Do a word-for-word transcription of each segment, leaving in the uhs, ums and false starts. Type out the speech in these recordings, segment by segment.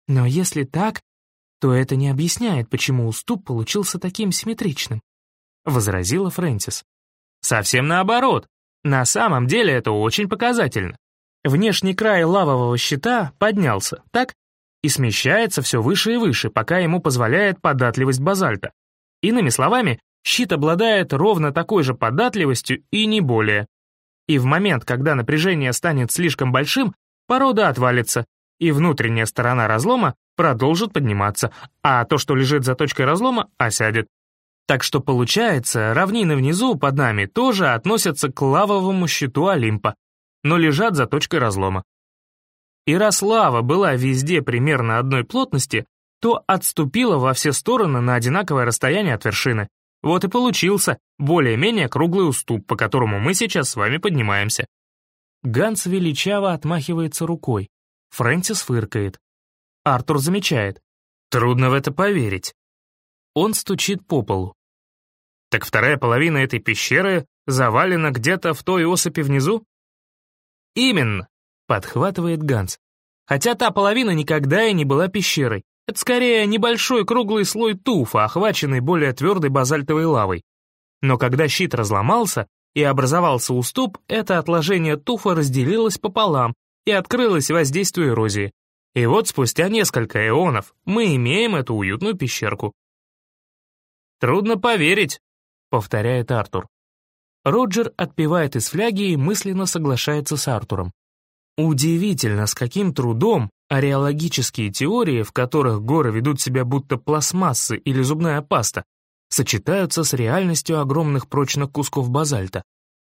Но если так, то это не объясняет, почему уступ получился таким симметричным», — возразила Фрэнсис. «Совсем наоборот. На самом деле это очень показательно. Внешний край лавового щита поднялся, так? И смещается все выше и выше, пока ему позволяет податливость базальта. Иными словами, щит обладает ровно такой же податливостью и не более. И в момент, когда напряжение станет слишком большим, порода отвалится, и внутренняя сторона разлома продолжит подниматься, а то, что лежит за точкой разлома, осядет. Так что получается, равнины внизу под нами тоже относятся к лавовому щиту Олимпа, но лежат за точкой разлома. И раз лава была везде примерно одной плотности, то отступила во все стороны на одинаковое расстояние от вершины. Вот и получился более-менее круглый уступ, по которому мы сейчас с вами поднимаемся. Ганс величаво отмахивается рукой. Фрэнсис фыркает. Артур замечает. Трудно в это поверить. Он стучит по полу. Так вторая половина этой пещеры завалена где-то в той осыпи внизу? Именно, подхватывает Ганс. Хотя та половина никогда и не была пещерой. Это скорее небольшой круглый слой туфа, охваченный более твердой базальтовой лавой. Но когда щит разломался и образовался уступ, это отложение туфа разделилось пополам и открылось воздействию эрозии. И вот спустя несколько эонов мы имеем эту уютную пещерку. «Трудно поверить», — повторяет Артур. Роджер отпивает из фляги и мысленно соглашается с Артуром. Удивительно, с каким трудом ареологические теории, в которых горы ведут себя будто пластмассы или зубная паста, сочетаются с реальностью огромных прочных кусков базальта.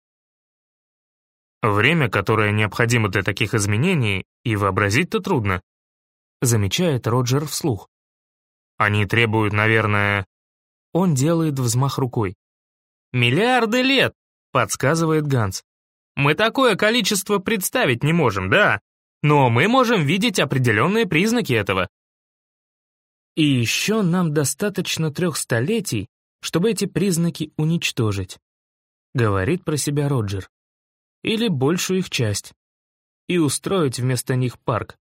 Время, которое необходимо для таких изменений, и вообразить-то трудно, замечает Роджер вслух. Они требуют, наверное... Он делает взмах рукой. «Миллиарды лет», — подсказывает Ганс. «Мы такое количество представить не можем, да, но мы можем видеть определенные признаки этого». И еще нам достаточно трех столетий, чтобы эти признаки уничтожить, говорит про себя Роджер. Или большую их часть. И устроить вместо них парк.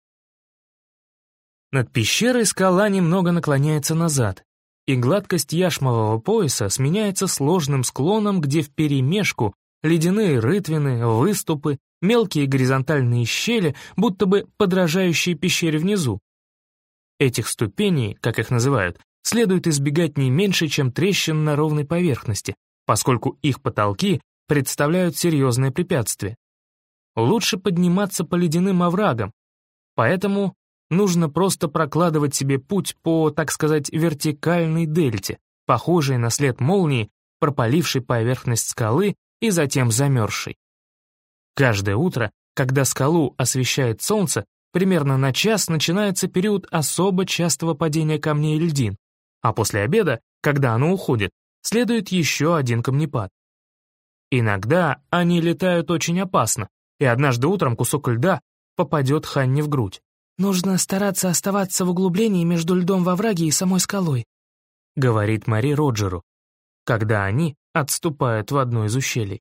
Над пещерой скала немного наклоняется назад, и гладкость яшмового пояса сменяется сложным склоном, где вперемешку ледяные рытвины, выступы, мелкие горизонтальные щели, будто бы подражающие пещере внизу. Этих ступеней, как их называют, следует избегать не меньше, чем трещин на ровной поверхности, поскольку их потолки представляют серьезное препятствие. Лучше подниматься по ледяным оврагам, поэтому нужно просто прокладывать себе путь по, так сказать, вертикальной дельте, похожей на след молнии, пропалившей поверхность скалы и затем замерзшей. Каждое утро, когда скалу освещает солнце, примерно на час начинается период особо частого падения камней и льдин, а после обеда, когда оно уходит, следует еще один камнепад. Иногда они летают очень опасно, и однажды утром кусок льда попадет Ханне в грудь. «Нужно стараться оставаться в углублении между льдом во овраге и самой скалой», говорит Мари Роджеру, когда они отступают в одно из ущелий.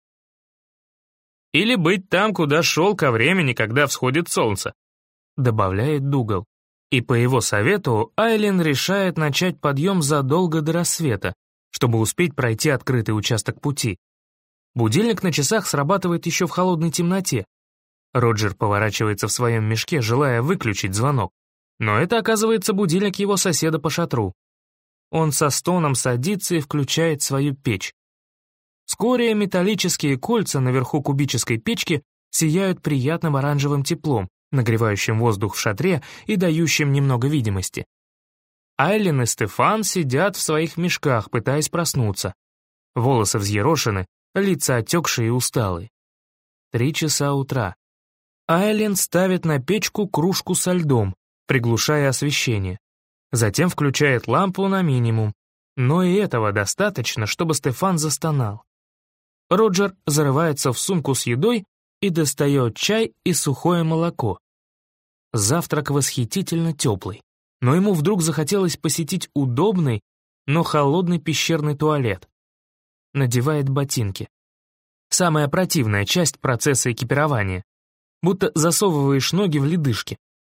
«Или быть там, куда шел ко времени, когда всходит солнце», добавляет Дугал. И по его совету Айлин решает начать подъем задолго до рассвета, чтобы успеть пройти открытый участок пути. Будильник на часах срабатывает еще в холодной темноте. Роджер поворачивается в своем мешке, желая выключить звонок. Но это оказывается будильник его соседа по шатру. Он со стоном садится и включает свою печь. Вскоре металлические кольца наверху кубической печки сияют приятным оранжевым теплом, нагревающим воздух в шатре и дающим немного видимости. Айлин и Стефан сидят в своих мешках, пытаясь проснуться. Волосы взъерошены, лица отекшие и усталые. Три часа утра. Айлин ставит на печку кружку со льдом, приглушая освещение. Затем включает лампу на минимум. Но и этого достаточно, чтобы Стефан застонал. Роджер зарывается в сумку с едой и достает чай и сухое молоко. Завтрак восхитительно теплый, но ему вдруг захотелось посетить удобный, но холодный пещерный туалет. Надевает ботинки. Самая противная часть процесса экипирования. Будто засовываешь ноги в ледышки.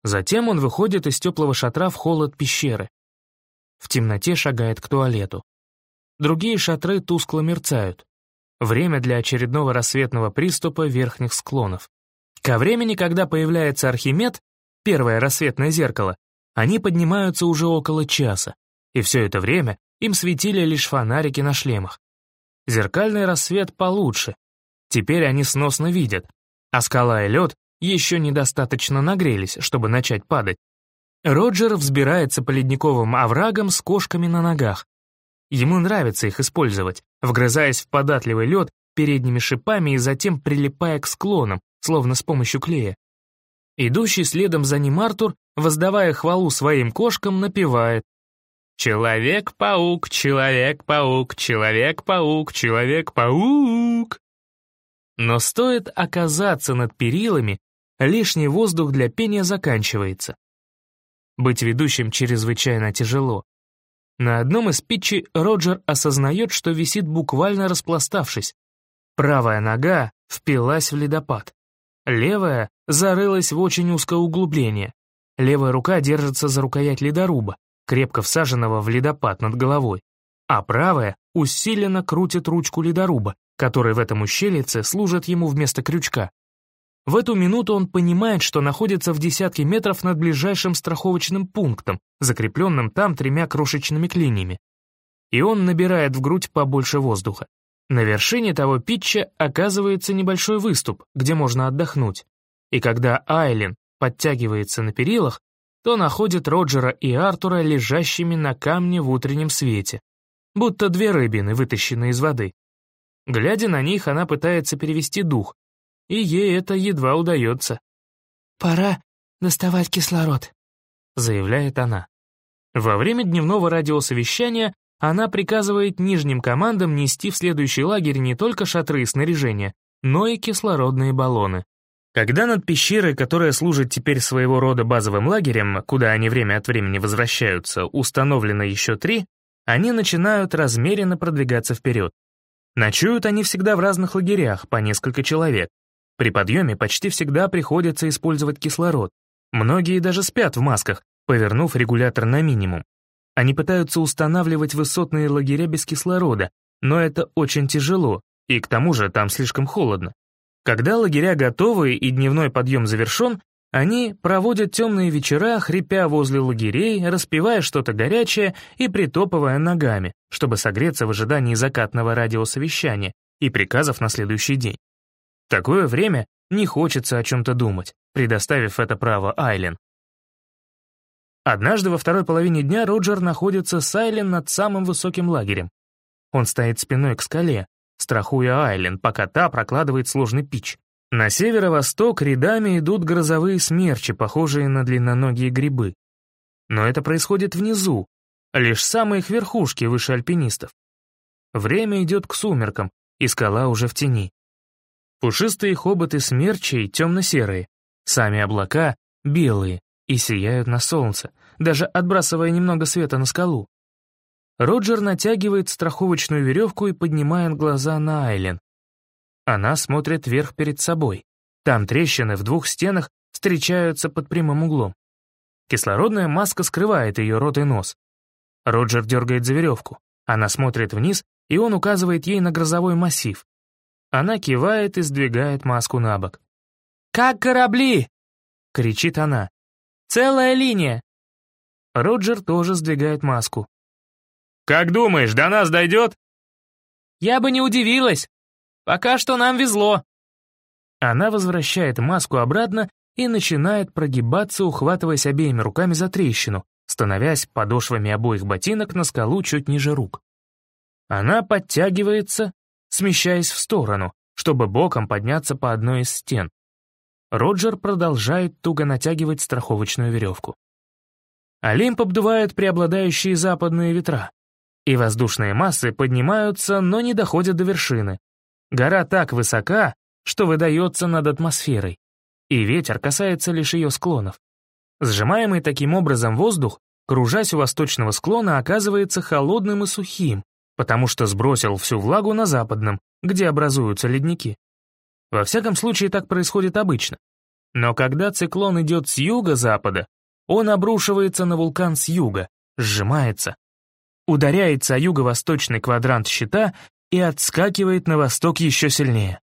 Затем он выходит из теплого шатра в холод пещеры. В темноте шагает к туалету. Другие шатры тускло мерцают. Время для очередного рассветного приступа верхних склонов. Ко времени, когда появляется Архимед, первое рассветное зеркало, они поднимаются уже около часа, и все это время им светили лишь фонарики на шлемах. Зеркальный рассвет получше. Теперь они сносно видят, а скала и лед еще недостаточно нагрелись, чтобы начать падать. Роджер взбирается по ледниковым оврагам с кошками на ногах. Ему нравится их использовать, вгрызаясь в податливый лед передними шипами и затем прилипая к склонам, словно с помощью клея. Идущий следом за ним Артур, воздавая хвалу своим кошкам, напевает: «Человек-паук, Человек-паук, Человек-паук, Человек-паук». Но стоит оказаться над перилами, лишний воздух для пения заканчивается. Быть ведущим чрезвычайно тяжело. На одном из питчей Роджер осознает, что висит буквально распластавшись. Правая нога впилась в ледопад. Левая зарылась в очень узкое углубление. Левая рука держится за рукоять ледоруба, крепко всаженного в ледопад над головой, а правая усиленно крутит ручку ледоруба, который в этом ущельице служит ему вместо крючка. В эту минуту он понимает, что находится в десятке метров над ближайшим страховочным пунктом, закрепленным там тремя крошечными клиньями. И он набирает в грудь побольше воздуха. На вершине того питча оказывается небольшой выступ, где можно отдохнуть. И когда Айлин подтягивается на перилах, то находит Роджера и Артура лежащими на камне в утреннем свете, будто две рыбины, вытащенные из воды. Глядя на них, она пытается перевести дух, и ей это едва удается. «Пора доставать кислород», — заявляет она. Во время дневного радиосовещания она приказывает нижним командам нести в следующий лагерь не только шатры и снаряжение, но и кислородные баллоны. Когда над пещерой, которая служит теперь своего рода базовым лагерем, куда они время от времени возвращаются, установлено еще три, они начинают размеренно продвигаться вперед. Ночуют они всегда в разных лагерях, по несколько человек. При подъеме почти всегда приходится использовать кислород. Многие даже спят в масках, повернув регулятор на минимум. Они пытаются устанавливать высотные лагеря без кислорода, но это очень тяжело, и к тому же там слишком холодно. Когда лагеря готовы и дневной подъем завершен, они проводят темные вечера, хрипя возле лагерей, распевая что-то горячее и притопывая ногами, чтобы согреться в ожидании закатного радиосовещания и приказов на следующий день. В такое время не хочется о чем-то думать, предоставив это право Айлин. Однажды во второй половине дня Роджер находится с Айлин над самым высоким лагерем. Он стоит спиной к скале, страхуя Айлин, пока та прокладывает сложный питч. На северо-восток рядами идут грозовые смерчи, похожие на длинноногие грибы. Но это происходит внизу, лишь самые их верхушки выше альпинистов. Время идет к сумеркам, и скала уже в тени. Пушистые хоботы смерчей темно-серые, сами облака белые и сияют на солнце, даже отбрасывая немного света на скалу. Роджер натягивает страховочную веревку и поднимает глаза на Айлин. Она смотрит вверх перед собой. Там трещины в двух стенах встречаются под прямым углом. Кислородная маска скрывает ее рот и нос. Роджер дергает за веревку. Она смотрит вниз, и он указывает ей на грозовой массив. Она кивает и сдвигает маску на бок. «Как корабли!» — кричит она. «Целая линия!» Роджер тоже сдвигает маску. «Как думаешь, до нас дойдет?» «Я бы не удивилась. Пока что нам везло». Она возвращает маску обратно и начинает прогибаться, ухватываясь обеими руками за трещину, становясь подошвами обоих ботинок на скалу чуть ниже рук. Она подтягивается, смещаясь в сторону, чтобы боком подняться по одной из стен. Роджер продолжает туго натягивать страховочную веревку. Олимп обдувает преобладающие западные ветра, и воздушные массы поднимаются, но не доходят до вершины. Гора так высока, что выдается над атмосферой, и ветер касается лишь ее склонов. Сжимаемый таким образом воздух, кружась у восточного склона, оказывается холодным и сухим, потому что сбросил всю влагу на западном, где образуются ледники. Во всяком случае, так происходит обычно. Но когда циклон идет с юго-запада, он обрушивается на вулкан с юга, сжимается, ударяется о юго-восточный квадрант щита и отскакивает на восток еще сильнее.